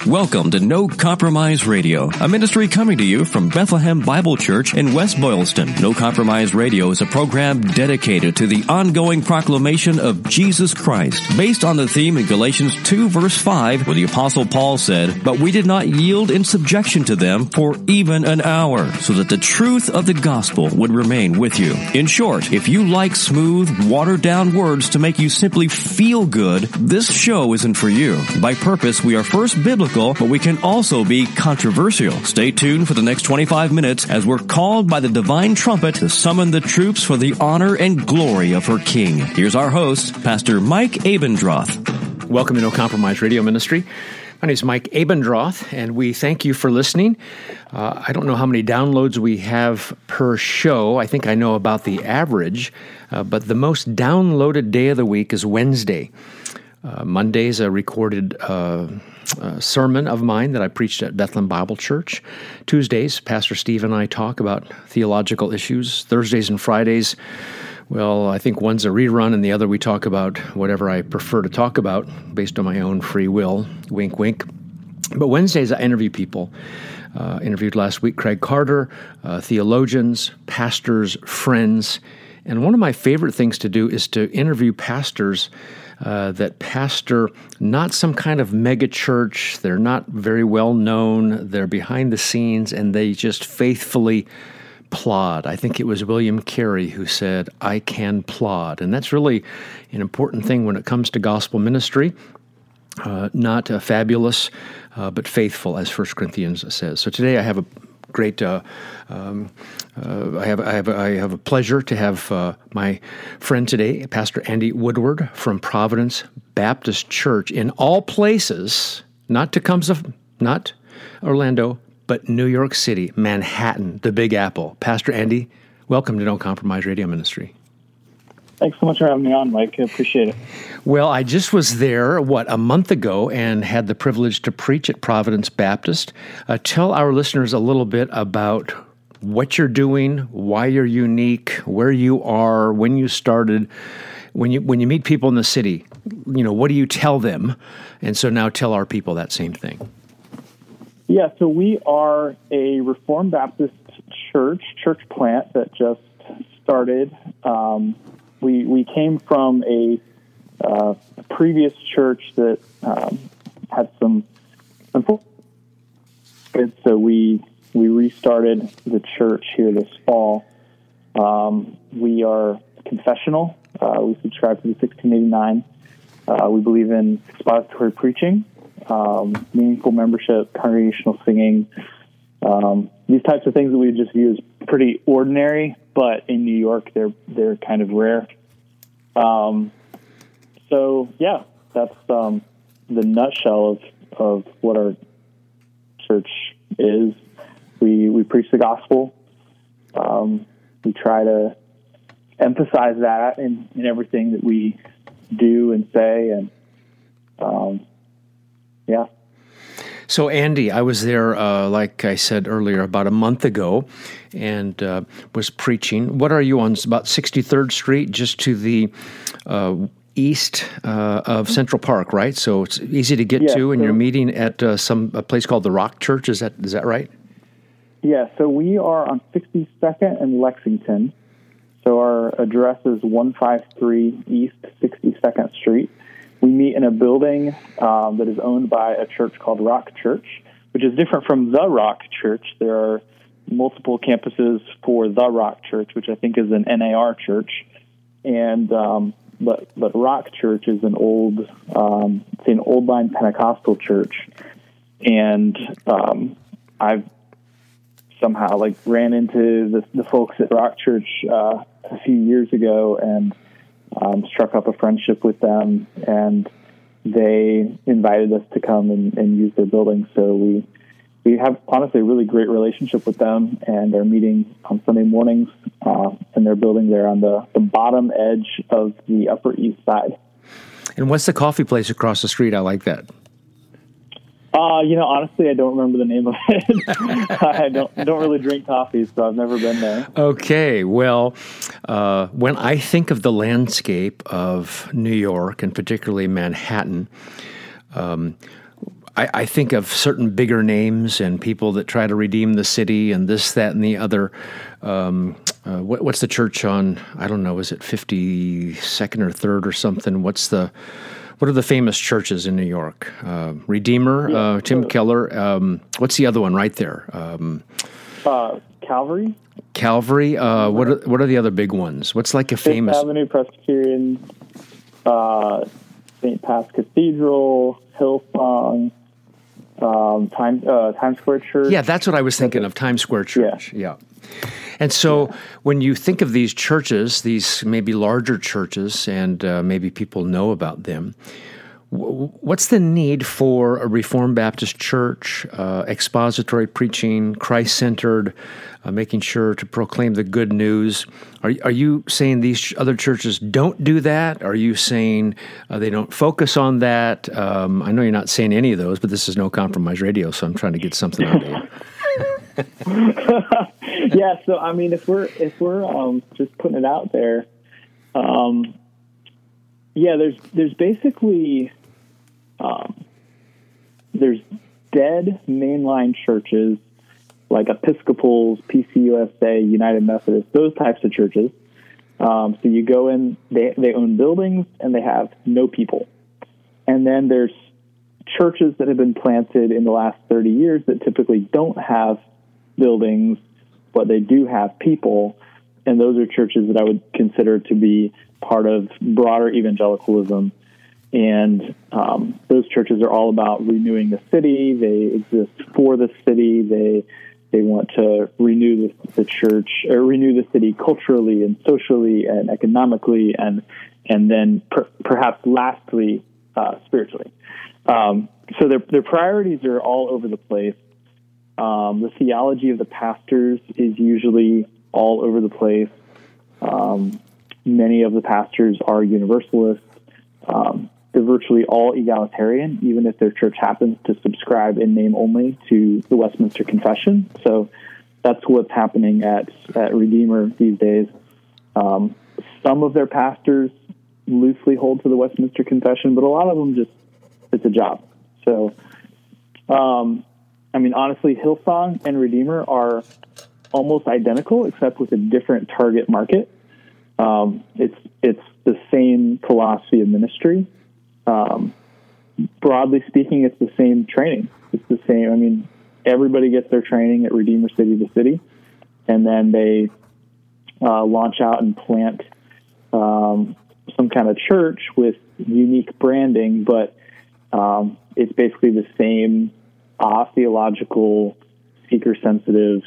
Welcome to No Compromise Radio, a ministry coming to you from Bethlehem Bible Church in West Boylston. No Compromise Radio is a program dedicated to the ongoing proclamation of Jesus Christ, based on the theme in Galatians 2 verse 5, where the Apostle Paul said, "But we did not yield in subjection to them for even an hour, so that the truth of the gospel would remain with you." In short, if you like smooth, watered-down words to make you simply feel good, this show isn't for you. By purpose, we are first biblical, but we can also be controversial. Stay tuned for the next 25 minutes as we're called by the divine trumpet to summon the troops for the honor and glory of her King. Here's our host, Pastor Mike Abendroth. Welcome to No Compromise Radio Ministry. My name is Mike Abendroth, and we thank you for listening. I don't know how many downloads we have per show. I think I know about the average, but the most downloaded day of the week is Wednesday. Monday's a recorded sermon of mine that I preached at Bethlehem Bible Church. Tuesdays, Pastor Steve and I talk about theological issues. Thursdays and Fridays, well, I think one's a rerun and the other we talk about whatever I prefer to talk about based on my own free will. Wink, wink. But Wednesdays, I interview people. Interviewed last week Craig Carter, theologians, pastors, friends. And one of my favorite things to do is to interview pastors that pastor not some kind of mega church. They're not very well known. They're behind the scenes, and they just faithfully plod. I think it was William Carey who said, "I can plod." And that's really an important thing when it comes to gospel ministry. Not fabulous, but faithful, as 1 Corinthians says. So today I have a great. I have a pleasure to have my friend today, Pastor Andy Woodward from Providence Baptist Church, in all places, not Tecumseh, not Orlando, but New York City, Manhattan, the Big Apple. Pastor Andy, welcome to No Compromise Radio Ministry. Thanks so much for having me on, Mike. I appreciate it. Well, I just was there, a month ago, and had the privilege to preach at Providence Baptist. Tell our listeners a little bit about what you're doing, why you're unique, where you are, when you started. When you meet people in the city, what do you tell them? And so now tell our people that same thing. Yeah, so we are a Reformed Baptist church plant that just started. We came from a previous church that had some so we restarted the church here this fall. We are confessional. We subscribe to the 1689. We believe in expository preaching, meaningful membership, congregational singing, these types of things that we just view as pretty ordinary, but in New York, they're kind of rare. So yeah, that's the nutshell of what our church is. We preach the gospel. We try to emphasize that in everything that we do and say, and yeah. So, Andy, I was there, like I said earlier, about a month ago, and was preaching. What are you on? It's about 63rd Street, just to the east of Central Park, right? So it's easy to get to, and you're meeting at a place called the Rock Church. Is that right? Yeah, so we are on 62nd and Lexington. So our address is 153 East 62nd Street. We meet in a building that is owned by a church called Rock Church, which is different from the Rock Church. There are multiple campuses for the Rock Church, which I think is an NAR church, and but Rock Church is an old line Pentecostal church, and I've somehow ran into the folks at Rock Church a few years ago and struck up a friendship with them, and they invited us to come and use their building. So we have, honestly, a really great relationship with them, and are meeting on Sunday mornings in their building there on the bottom edge of the Upper East Side. And what's the coffee place across the street? I like that. Honestly, I don't remember the name of it. I don't really drink coffee, so I've never been there. Okay, well, when I think of the landscape of New York, and particularly Manhattan, I think of certain bigger names and people that try to redeem the city and this, that, and the other. What's the church on? I don't know. Is it 52nd or 3rd or something? What are the famous churches in New York? Redeemer, Tim Keller. What's the other one right there? Calvary. Calvary. What are the other big ones? What's like a famous? Fifth Avenue Presbyterian, St. Pat's Cathedral, Hillsong, Times Square Church. Yeah, that's what I was thinking of, Times Square Church. Yeah. And so when you think of these churches, these maybe larger churches, and maybe people know about them, what's the need for a Reformed Baptist church, expository preaching, Christ-centered, making sure to proclaim the good news? Are you saying these other churches don't do that? Are you saying they don't focus on that? I know you're not saying any of those, but this is No Compromise Radio, so I'm trying to get something out of you. Yeah, so I mean, if we're just putting it out there, there's basically there's dead mainline churches like Episcopals, PCUSA, United Methodist, those types of churches. So you go in, they own buildings and they have no people. And then there's churches that have been planted in the last 30 years that typically don't have buildings, but they do have people. And those are churches that I would consider to be part of broader evangelicalism. And those churches are all about renewing the city. They exist for the city. They want to renew the church, or renew the city culturally and socially and economically, and then perhaps lastly, spiritually. So their priorities are all over the place. The theology of the pastors is usually all over the place. Many of the pastors are universalists. They're virtually all egalitarian, even if their church happens to subscribe in name only to the Westminster Confession. So that's what's happening at Redeemer these days. Some of their pastors loosely hold to the Westminster Confession, but a lot of them just, it's a job. So, I mean, honestly, Hillsong and Redeemer are almost identical, except with a different target market. It's the same philosophy of ministry. Broadly speaking, it's the same training. It's the same. I mean, everybody gets their training at Redeemer City to City, and then they launch out and plant some kind of church with unique branding, but it's basically the same theological, seeker-sensitive.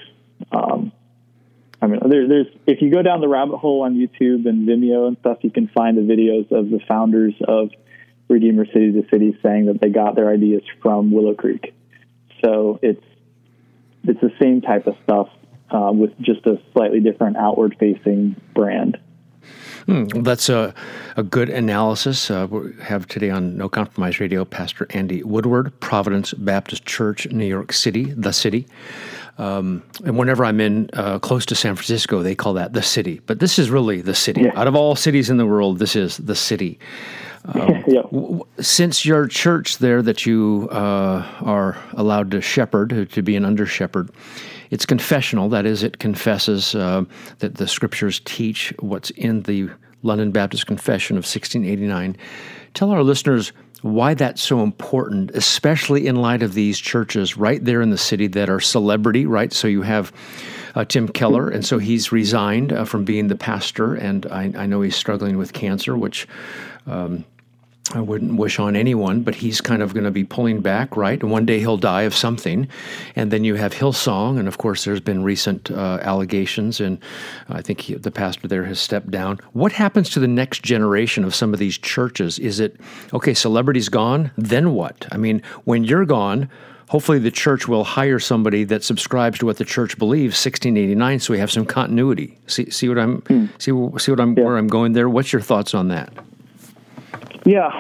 I mean, there's if you go down the rabbit hole on YouTube and Vimeo and stuff, you can find the videos of the founders of Redeemer City to City saying that they got their ideas from Willow Creek. So it's the same type of stuff with just a slightly different outward-facing brand. That's a good analysis. We have today on No Compromise Radio Pastor Andy Woodward, Providence Baptist Church, New York City, the city. And whenever I'm in close to San Francisco, they call that the city. But this is really the city. Yeah. Out of all cities in the world, this is the city. Since your church there that you are allowed to shepherd, to be an under-shepherd, it's confessional. That is, it confesses that the Scriptures teach what's in the London Baptist Confession of 1689. Tell our listeners why that's so important, especially in light of these churches right there in the city that are celebrity, right? So you have Tim Keller, and so he's resigned from being the pastor, and I know he's struggling with cancer, which I wouldn't wish on anyone, but he's kind of going to be pulling back, right? And one day he'll die of something. And then you have Hillsong, and of course there's been recent allegations, and I think the pastor there has stepped down. What happens to the next generation of some of these churches? Is it, okay, celebrity's gone, then what? I mean, when you're gone, hopefully the church will hire somebody that subscribes to what the church believes, 1689, so we have some continuity. See what I'm where I'm going there? What's your thoughts on that? Yeah,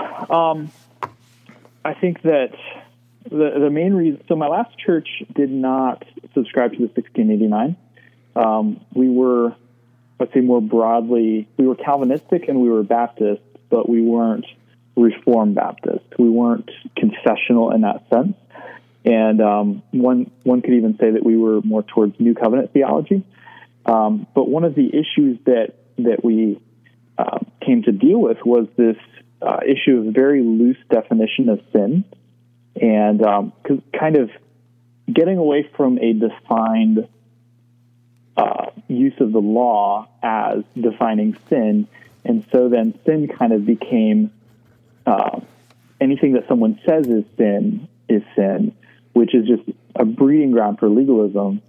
I think that the main reason, so my last church did not subscribe to the 1689. We were, let's say more broadly, we were Calvinistic and we were Baptist, but we weren't Reformed Baptist. We weren't confessional in that sense. And one could even say that we were more towards New Covenant theology. But one of the issues that we came to deal with was this issue of very loose definition of sin, and kind of getting away from a defined use of the law as defining sin. And so then sin kind of became anything that someone says is sin, which is just a breeding ground for legalism.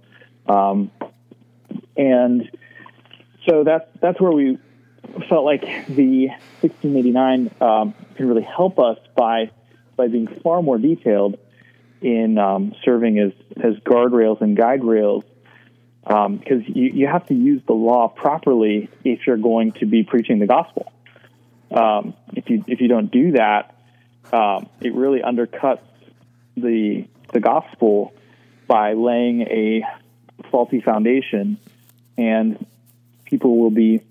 And so that's where we felt like the 1689 can really help us by being far more detailed in serving as guardrails and guide rails, because you have to use the law properly if you're going to be preaching the gospel. If you don't do that, it really undercuts the gospel by laying a faulty foundation, and people will be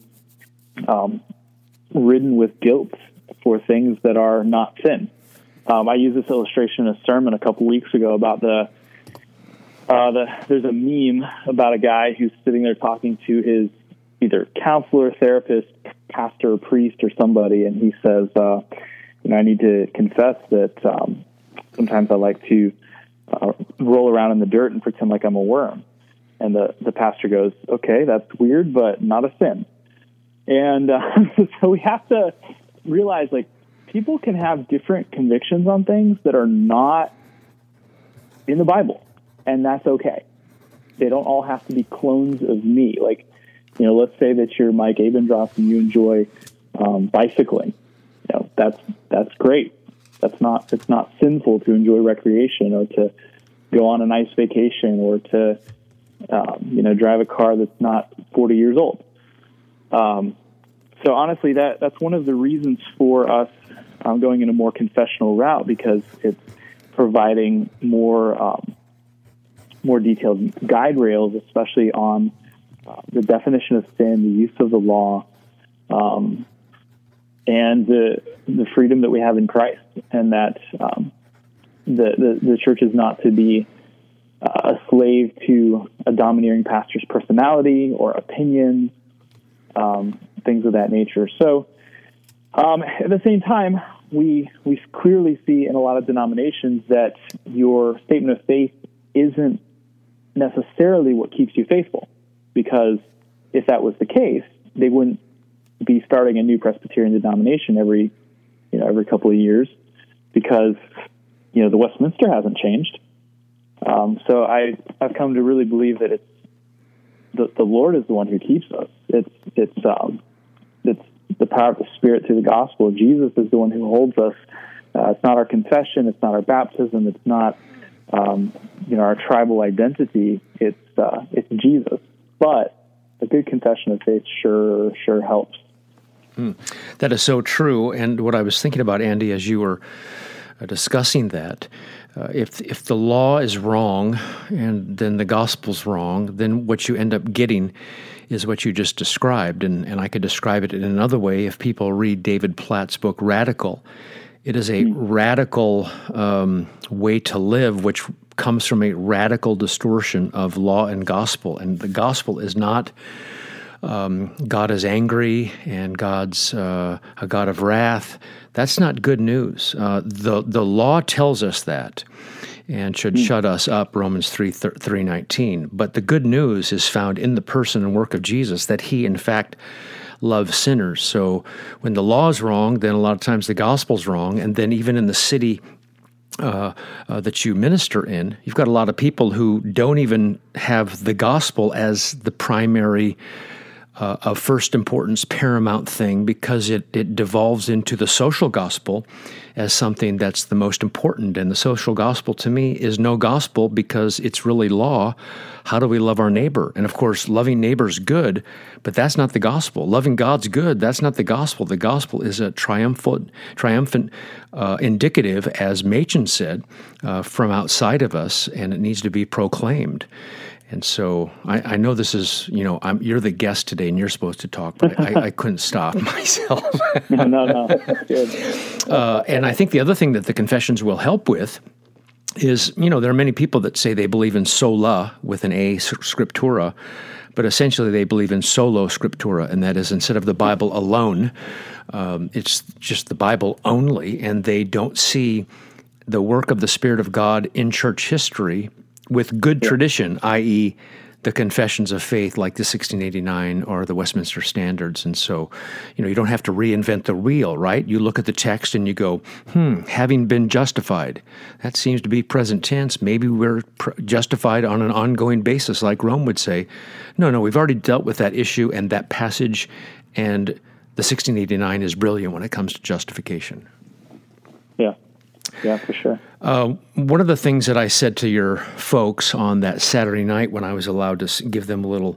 ridden with guilt for things that are not sin. I used this illustration in a sermon a couple weeks ago about there's a meme about a guy who's sitting there talking to his either counselor, therapist, pastor, priest, or somebody, and he says, I need to confess that sometimes I like to roll around in the dirt and pretend like I'm a worm. And the pastor goes, okay, that's weird, but not a sin. And so we have to realize, like, people can have different convictions on things that are not in the Bible, and that's okay. They don't all have to be clones of me. Like, let's say that you're Mike Abendroth and you enjoy bicycling. That's great. It's not sinful to enjoy recreation or to go on a nice vacation or to drive a car that's not 40 years old. So honestly, that's one of the reasons for us going in a more confessional route, because it's providing more detailed guide rails, especially on the definition of sin, the use of the law, and the freedom that we have in Christ, and that the church is not to be a slave to a domineering pastor's personality or opinions, things of that nature. So at the same time, we clearly see in a lot of denominations that your statement of faith isn't necessarily what keeps you faithful, because if that was the case, they wouldn't be starting a new Presbyterian denomination every couple of years, because the Westminster hasn't changed. So I've come to really believe that it's the Lord is the one who keeps us. It's the power of the Spirit through the gospel. Jesus is the one who holds us. It's not our confession. It's not our baptism. It's not our tribal identity. It's Jesus. But a good confession of faith sure helps. That is so true. And what I was thinking about, Andy, as you were discussing that, if the law is wrong and then the gospel's wrong, then what you end up getting is what you just described. And I could describe it in another way. If people read David Platt's book, Radical, it is a radical way to live, which comes from a radical distortion of law and gospel. And the gospel is not God is angry and God's a God of wrath. That's not good news. The law tells us that and should shut us up, Romans 3:19. But the good news is found in the person and work of Jesus, that he, in fact, loves sinners. So when the law is wrong, then a lot of times the gospel's wrong. And then even in the city that you minister in, you've got a lot of people who don't even have the gospel as the primary of first importance, paramount thing, because it devolves into the social gospel as something that's the most important. And the social gospel, to me, is no gospel because it's really law. How do we love our neighbor? And of course, loving neighbor's good, but that's not the gospel. Loving God's good, that's not the gospel. The gospel is a triumphant indicative, as Machen said, from outside of us, and it needs to be proclaimed. And so I know this is, you're the guest today and you're supposed to talk, but I couldn't stop myself. No, that's good. And I think the other thing that the Confessions will help with is, there are many people that say they believe in sola with an A, scriptura, but essentially they believe in solo scriptura, and that is instead of the Bible alone, it's just the Bible only, and they don't see the work of the Spirit of God in church history with good tradition, i.e., the Confessions of Faith like the 1689 or the Westminster Standards. And so, you don't have to reinvent the wheel, right? You look at the text and you go, having been justified. That seems to be present tense. Maybe we're justified on an ongoing basis, like Rome would say. No, we've already dealt with that issue and that passage, and the 1689 is brilliant when it comes to justification. Yeah, for sure. One of the things that I said to your folks on that Saturday night when I was allowed to give them a little,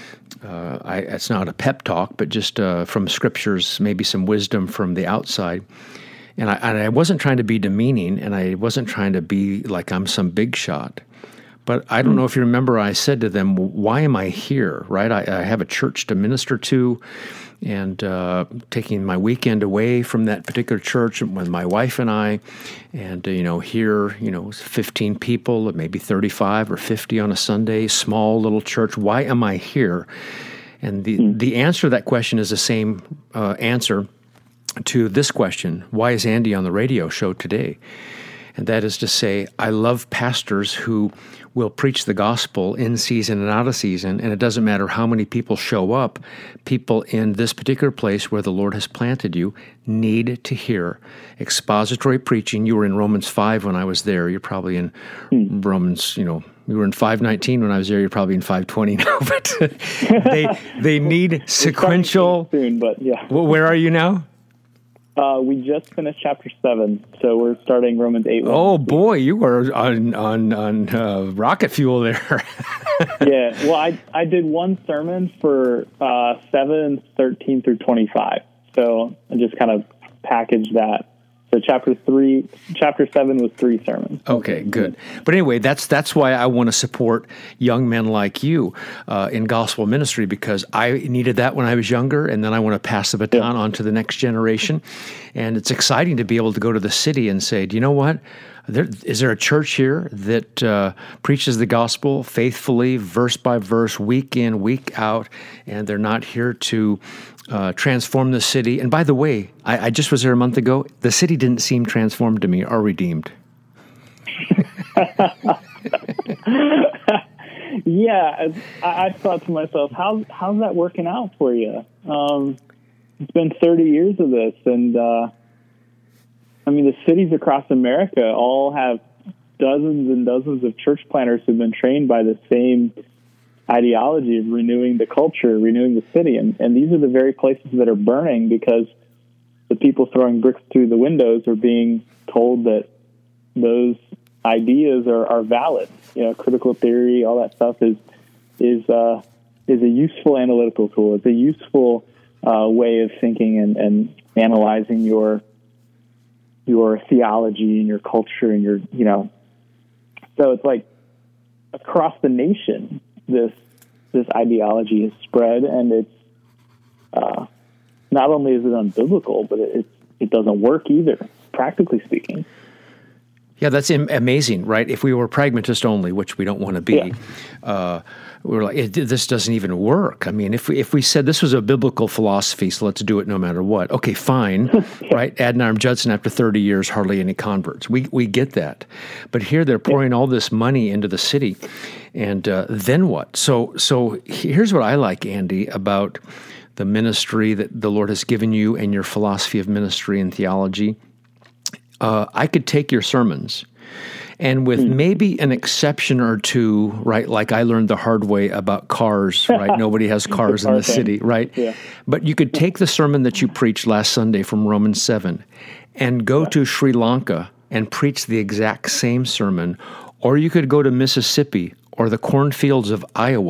it's not a pep talk, but just from scriptures, maybe some wisdom from the outside. And I wasn't trying to be demeaning, and I wasn't trying to be like I'm some big shot. But I don't know if you remember, I said to them, why am I here, right? I have a church to minister to, and taking my weekend away from that particular church with my wife and I, and, here, 15 people, maybe 35 or 50 on a Sunday, small little church. Why am I here? And the answer to that question is the same answer to this question: why is Andy on the radio show today? And that is to say, I love pastors who will preach the gospel in season and out of season, and it doesn't matter how many people show up. People in this particular place where the Lord has planted you need to hear expository preaching. You were in Romans 5 when I was there. You're probably in Romans, you were in 5:19 when I was there. You're probably in 5:20 now. But they need sequential. Soon, but yeah. Where are you now? We just finished chapter 7, so we're starting Romans 8. Oh boy, you were on rocket fuel there. Yeah, well, I did one sermon for 7, 13 through 25, so I just kind of packaged that. So chapter 7 was 3 sermons. Okay, good. But anyway, that's why I want to support young men like you in gospel ministry, because I needed that when I was younger, and then I want to pass the baton on to the next generation. And it's exciting to be able to go to the city and say, do you know what? Is there a church here that preaches the gospel faithfully, verse by verse, week in, week out, and they're not here to transform the city? And by the way, I just was there a month ago. The city didn't seem transformed to me or redeemed. Yeah, I thought to myself, how's that working out for you? It's been 30 years of this, and the cities across America all have dozens and dozens of church planners who've been trained by the same ideology of renewing the culture, renewing the city. And these are the very places that are burning because the people throwing bricks through the windows are being told that those ideas are valid. Critical theory, all that stuff is a useful analytical tool. It's a useful way of thinking and analyzing your theology and your culture and your, so it's like across the nation, this ideology has spread, and it's not only is it unbiblical, but it doesn't work either, practically speaking. Yeah, that's amazing, right? If we were pragmatist only, which we don't want to be, we're like, this doesn't even work. I mean, if we said this was a biblical philosophy, so let's do it no matter what. Okay, fine, right? Adoniram Judson, after 30 years, hardly any converts. We get that. But here they're pouring all this money into the city, and then what? So here's what I like, Andy, about the ministry that the Lord has given you and your philosophy of ministry and theology. I could take your sermons, and with maybe an exception or two, right, like I learned the hard way about cars, right? Nobody has cars in the city, right? Yeah. But you could take the sermon that you preached last Sunday from Romans 7 and go to Sri Lanka and preach the exact same sermon, or you could go to Mississippi or the cornfields of Iowa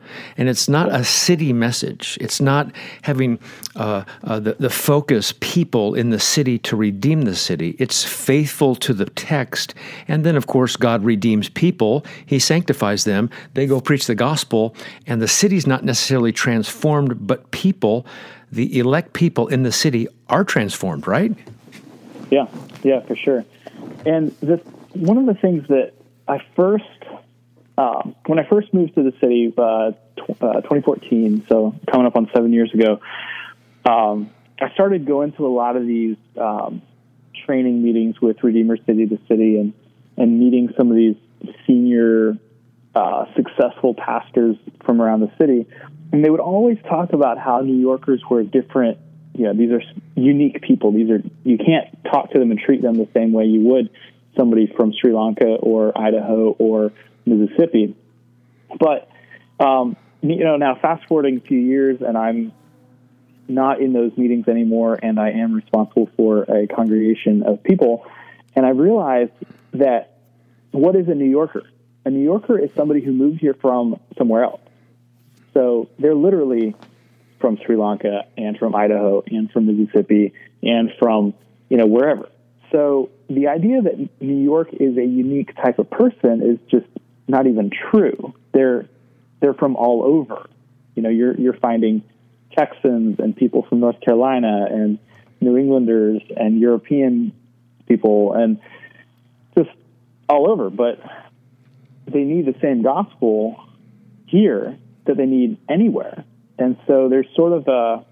And it's not a city message. It's not having the focus people in the city to redeem the city. It's faithful to the text. And then, of course, God redeems people. He sanctifies them. They go preach the gospel. And the city's not necessarily transformed, but people, the elect people in the city, are transformed, right? Yeah, for sure. And one of the things that I first, when I first moved to the city, 2014, so coming up on 7 years ago, I started going to a lot of these training meetings with Redeemer City, the city, and meeting some of these senior, successful pastors from around the city. And they would always talk about how New Yorkers were different. These are unique people. You can't talk to them and treat them the same way you would somebody from Sri Lanka or Idaho or Mississippi. But, now fast forwarding a few years, and I'm not in those meetings anymore, and I am responsible for a congregation of people. And I realized that what is a New Yorker? A New Yorker is somebody who moved here from somewhere else. So they're literally from Sri Lanka and from Idaho and from Mississippi and from, wherever. So the idea that New York is a unique type of person is just not even true. They're from all over. You're finding Texans and people from North Carolina and New Englanders and European people and just all over. But they need the same gospel here that they need anywhere. And so there's sort of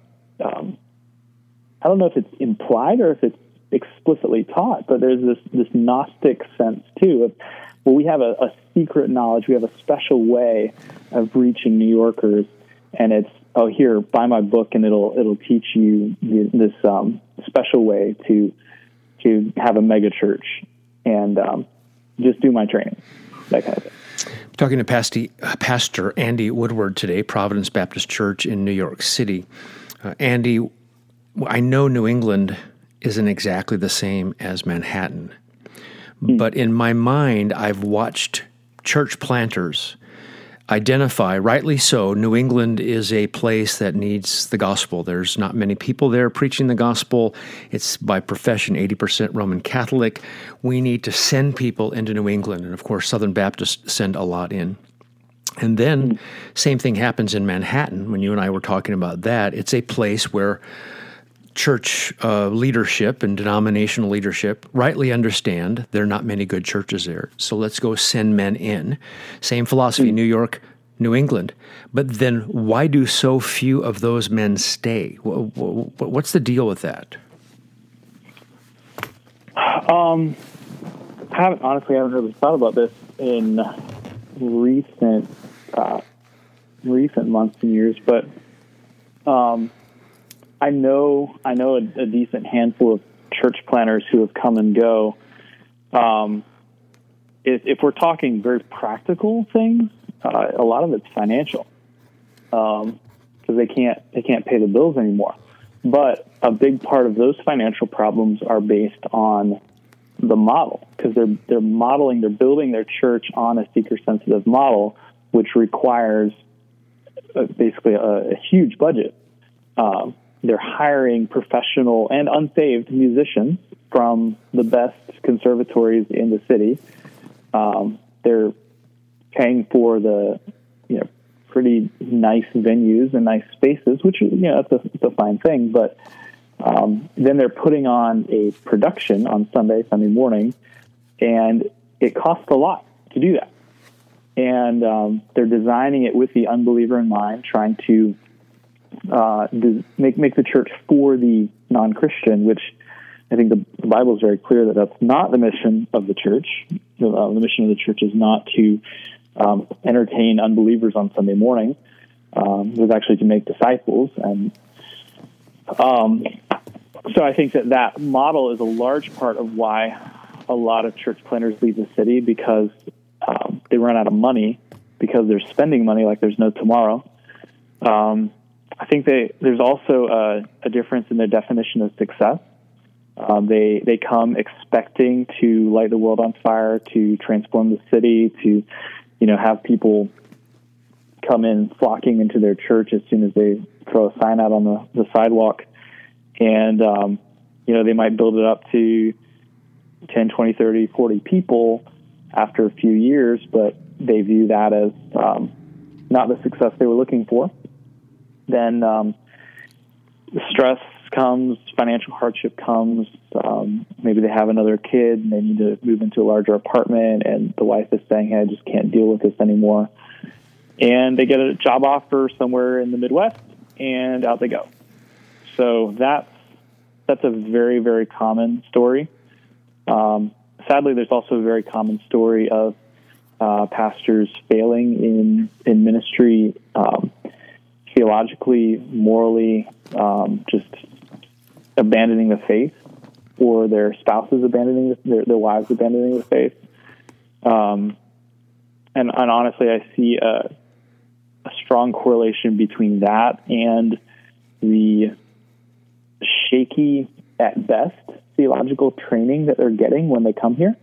I don't know if it's implied or if it's explicitly taught, but there's this Gnostic sense too of, well, we have a secret knowledge, we have a special way of reaching New Yorkers, and it's, here, buy my book and it'll teach you this special way to have a mega church and just do my training, that kind of thing. Talking to Pastor Andy Woodward today, Providence Baptist Church in New York City. Andy, I know New England isn't exactly the same as Manhattan, but in my mind, I've watched church planters identify, rightly so, New England is a place that needs the gospel. There's not many people there preaching the gospel. It's by profession 80% Roman Catholic. We need to send people into New England. And of course, Southern Baptists send a lot in. And then same thing happens in Manhattan. When you and I were talking about that, it's a place where church leadership and denominational leadership rightly understand there are not many good churches there. So let's go send men in. Same philosophy, New York, New England. But then why do so few of those men stay? What's the deal with that? I haven't really thought about this in recent months and years, but I know a decent handful of church planners who have come and go. If we're talking very practical things, a lot of it's financial, because they can't pay the bills anymore. But a big part of those financial problems are based on the model, because they're building their church on a seeker-sensitive model, which requires basically a huge budget. They're hiring professional and unsaved musicians from the best conservatories in the city. They're paying for the pretty nice venues and nice spaces, which that's a fine thing. But then they're putting on a production on Sunday morning, and it costs a lot to do that. And they're designing it with the unbeliever in mind, trying to make the church for the non-Christian, which I think the Bible is very clear that that's not the mission of the church. The mission of the church is not to entertain unbelievers on Sunday morning. It's actually to make disciples. And so I think that model is a large part of why a lot of church planners leave the city, because they run out of money, because they're spending money like there's no tomorrow. I think there's also a difference in their definition of success. They come expecting to light the world on fire, to transform the city, to have people come in flocking into their church as soon as they throw a sign out on the sidewalk. And, they might build it up to 10, 20, 30, 40 people after a few years, but they view that as not the success they were looking for. Then stress comes, financial hardship comes. Maybe they have another kid and they need to move into a larger apartment, and the wife is saying, hey, I just can't deal with this anymore. And they get a job offer somewhere in the Midwest, and out they go. So that's a very, very common story. Sadly, there's also a very common story of pastors failing in ministry, theologically, morally, just abandoning the faith, or their spouses abandoning their wives abandoning the faith. And honestly, I see a strong correlation between that and the shaky, at best, theological training that they're getting when they come here.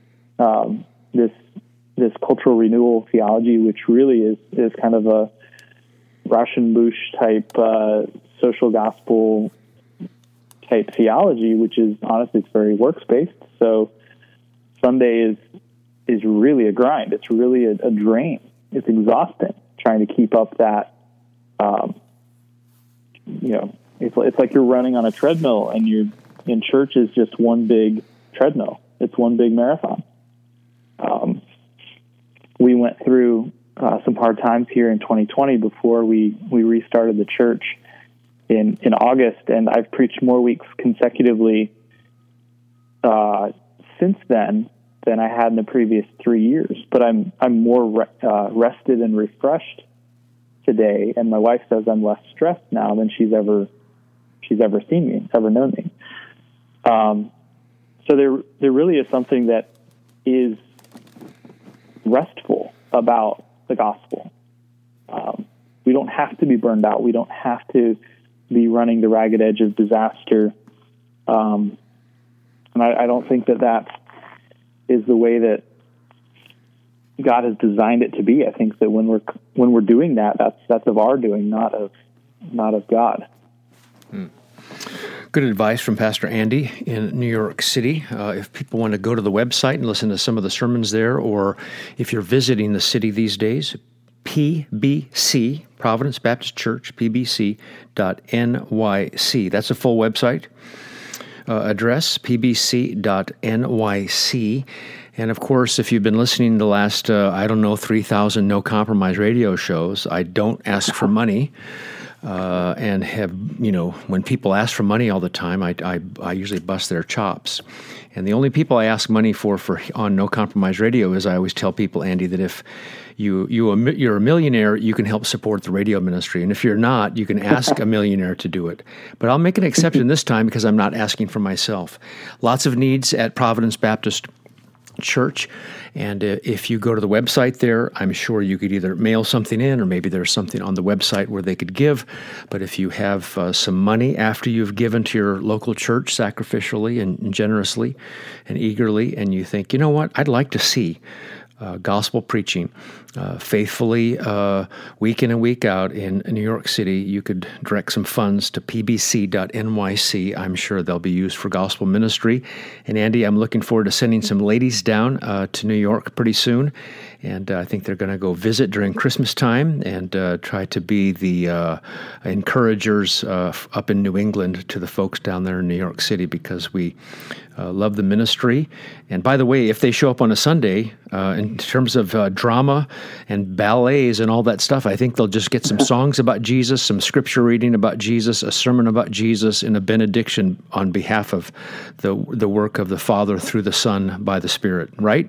This cultural renewal theology, which really is kind of a Rauschenbusch type social gospel type theology, which is honestly, it's very works based. So Sunday is really a grind. It's really a drain. It's exhausting trying to keep up that. It's like you're running on a treadmill, and you're in church is just one big treadmill. It's one big marathon. We went through some hard times here in 2020 before we restarted the church in August, and I've preached more weeks consecutively since then than I had in the previous 3 years. But I'm more rested and refreshed today, and my wife says I'm less stressed now than she's ever seen me, ever known me. So there really is something that is restful about the gospel. We don't have to be burned out. We don't have to be running the ragged edge of disaster. And I don't think that is the way that God has designed it to be. I think that when we're doing that, that's of our doing, not of God. Good advice from Pastor Andy in New York City. If people want to go to the website and listen to some of the sermons there, or if you're visiting the city these days, PBC, Providence Baptist Church, pbc.nyc. That's a full website address, pbc.nyc. And of course, if you've been listening to the last, 3,000 No Compromise radio shows, I don't ask for money. And have, when people ask for money all the time, I usually bust their chops. And the only people I ask money for on No Compromise Radio is, I always tell people, Andy, that if you're a millionaire, you can help support the radio ministry. And if you're not, you can ask a millionaire to do it. But I'll make an exception this time because I'm not asking for myself. Lots of needs at Providence Baptist Church, and if you go to the website there, I'm sure you could either mail something in, or maybe there's something on the website where they could give. But if you have some money after you've given to your local church sacrificially and generously and eagerly, and you think, you know what, I'd like to see gospel preaching faithfully week in and week out in New York City, you could direct some funds to pbc.nyc. I'm sure they'll be used for gospel ministry. And Andy, I'm looking forward to sending some ladies down to New York pretty soon. And I think they're going to go visit during Christmas time and try to be the encouragers up in New England to the folks down there in New York City, because we love the ministry. And by the way, if they show up on a Sunday, in terms of drama and ballets and all that stuff, I think they'll just get some songs about Jesus, some scripture reading about Jesus, a sermon about Jesus, and a benediction on behalf of the work of the Father through the Son by the Spirit, right?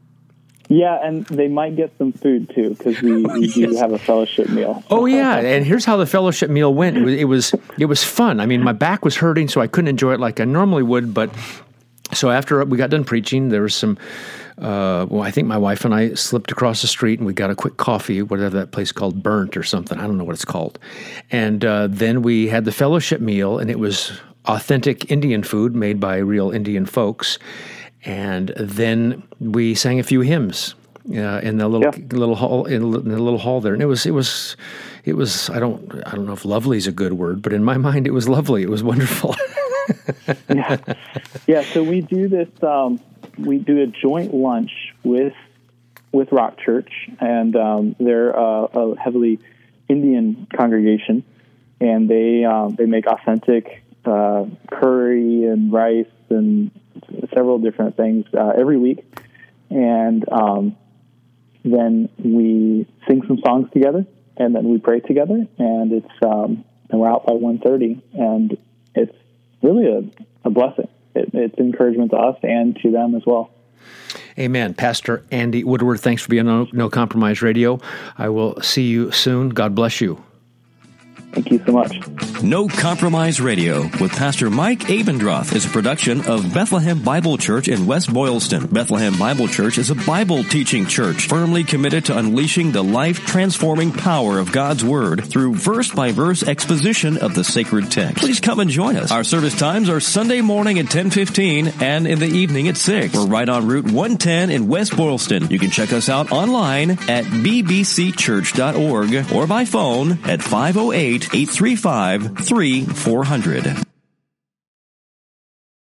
Yeah, and they might get some food too, because we do have a fellowship meal. Oh yeah, and here's how the fellowship meal went. It was fun. I mean, my back was hurting, so I couldn't enjoy it like I normally would. But so after we got done preaching, there was some. I think my wife and I slipped across the street and we got a quick coffee, whatever that place called, Burnt or something. I don't know what it's called. And then we had the fellowship meal, and it was authentic Indian food made by real Indian folks. And then we sang a few hymns. in the little hall in the little hall there, and it was. I don't know if lovely is a good word, but in my mind, it was lovely. It was wonderful. Yeah. So we do this. We do a joint lunch with Rock Church, and they're a heavily Indian congregation, and they make authentic curry and rice and several different things every week, and then we sing some songs together, and then we pray together, and it's and we're out by 1:30, and it's really a blessing. It's encouragement to us and to them as well. Amen. Pastor Andy Woodward, thanks for being on No Compromise Radio. I will see you soon. God bless you. Thank you so much. No Compromise Radio with Pastor Mike Abendroth is a production of Bethlehem Bible Church in West Boylston. Bethlehem Bible Church is a Bible teaching church firmly committed to unleashing the life-transforming power of God's Word through verse-by-verse exposition of the sacred text. Please come and join us. Our service times are Sunday morning at 10:15 and in the evening at 6. We're right on Route 110 in West Boylston. You can check us out online at bbcchurch.org or by phone at 508-835-3400.